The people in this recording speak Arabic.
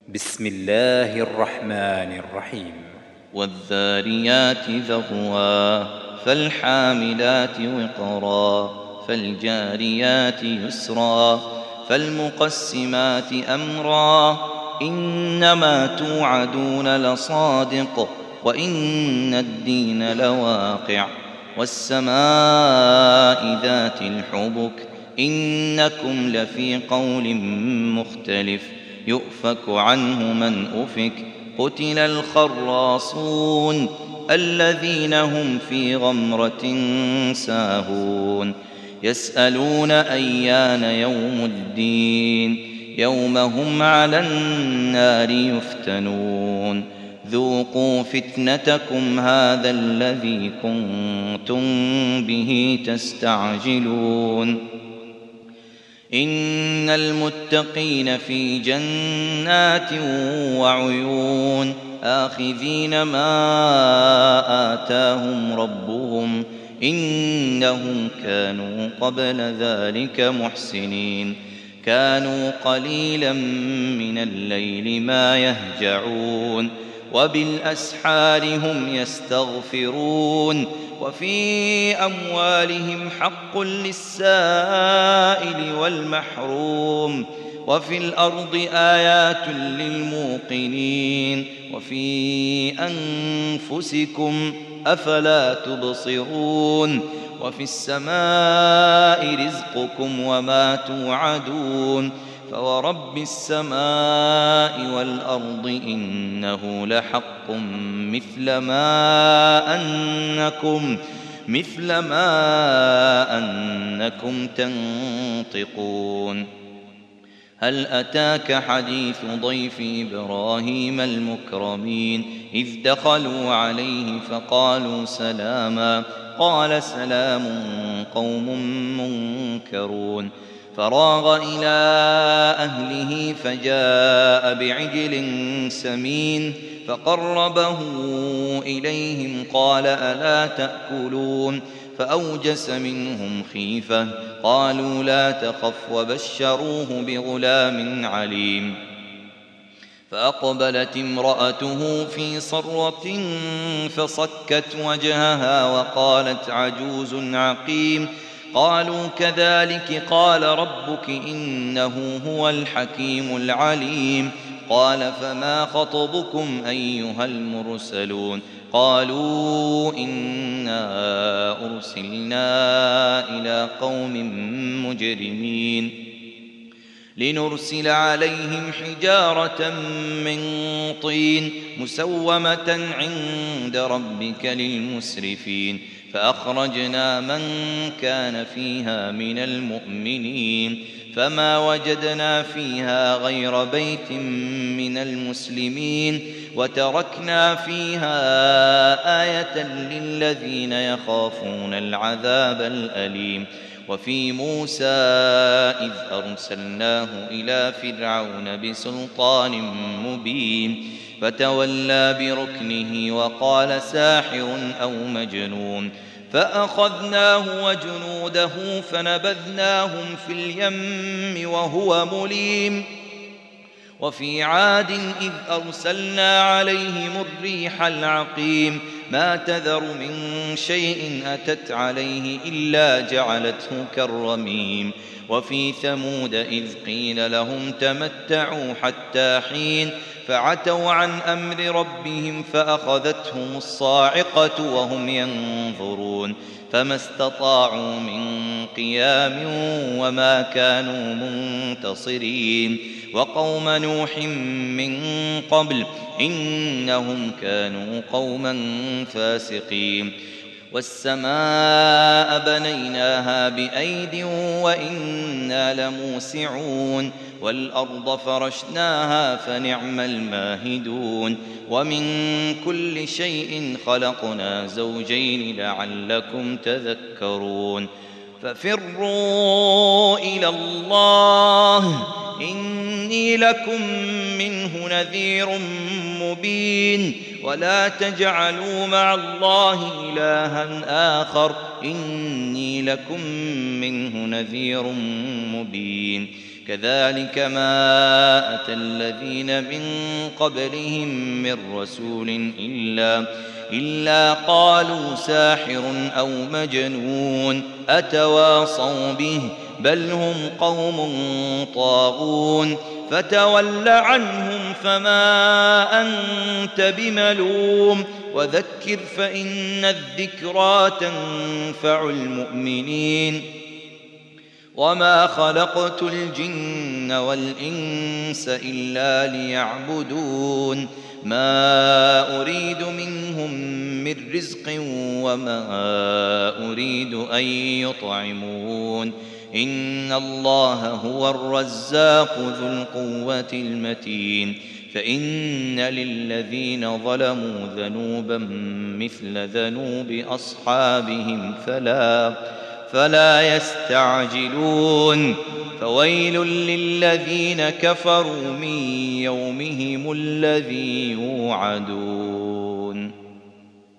بسم الله الرحمن الرحيم. والذاريات ذروا فالحاملات وقرا فالجاريات يسرا فالمقسمات أمرا إنما توعدون لصادق وإن الدين لواقع والسماء ذات الحبك إنكم لفي قول مختلف يؤفك عنه من أفك قتل الخراصون الذين هم في غمرة ساهون يسألون أيان يوم الدين يوم هم على النار يفتنون ذوقوا فتنتكم هذا الذي كنتم به تستعجلون إن المتقين في جنات وعيون آخذين ما آتاهم ربهم إنهم كانوا قبل ذلك محسنين كانوا قليلا من الليل ما يهجعون وبالأسحار هم يستغفرون وفي أموالهم حق للسائل والمحروم وفي الأرض آيات للموقنين وفي أنفسكم أفلا تبصرون وفي السماء رزقكم وما توعدون فورب السماء والأرض إنه لحق مثل ما أنكم تنطقون هل أتاك حديث ضيف إبراهيم المكرمين إذ دخلوا عليه فقالوا سلاما قال سلام قوم منكرون فراغ إلى أهله فجاء بعجل سمين فقربه إليهم قال ألا تأكلون فأوجس منهم خيفة قالوا لا تخف وبشروه بغلام عليم فأقبلت امرأته في صرة فصكت وجهها وقالت عجوز عقيم قالوا كذلك قال ربك إنه هو الحكيم العليم قال فما خطبكم أيها المرسلون قالوا إنا أرسلنا إلى قوم مجرمين لنرسل عليهم حجارة من طين مسومة عند ربك للمسرفين فأخرجنا من كان فيها من المؤمنين فما وجدنا فيها غير بيت من المسلمين وتركنا فيها آية للذين يخافون العذاب الأليم وفي موسى إذ أرسلناه إلى فرعون بسلطان مبين فتولى بركنه وقال ساحر أو مجنون فأخذناه وجنوده فنبذناهم في اليم وهو مليم وفي عاد إذ أرسلنا عليهم الريح العقيم ما تذر من شيء أتت عليه إلا جعلته كالرميم وفي ثمود إذ قيل لهم تمتعوا حتى حين فعتوا عن أمر ربهم فأخذتهم الصاعقة وهم ينظرون فما استطاعوا من قيام وما كانوا منتصرين وقوم نوح من قبل إنهم كانوا قوما فاسقين والسماء بنيناها بأيد وإنا لموسعون والأرض فرشناها فنعم الماهدون ومن كل شيء خلقنا زوجين لعلكم تذكرون ففروا إلى الله إني لكم منه نذير مبين ولا تجعلوا مع الله إلها آخر إني لكم منه نذير مبين كذلك ما أتى الذين من قبلهم من رسول إلا قالوا ساحر أو مجنون أتواصوا به بل هم قوم طاغون فتول عنهم فما أنت بملوم وذكر فإن الذكرى تنفع المؤمنين وما خلقت الجن والإنس إلا ليعبدون ما أريد منهم من رزق وما أريد أن يطعمون إن الله هو الرزاق ذو القوة المتين فإن للذين ظلموا ذنوبا مثل ذنوب أصحابهم فلا يستعجلون فويل للذين كفروا من يومهم الذي يوعدون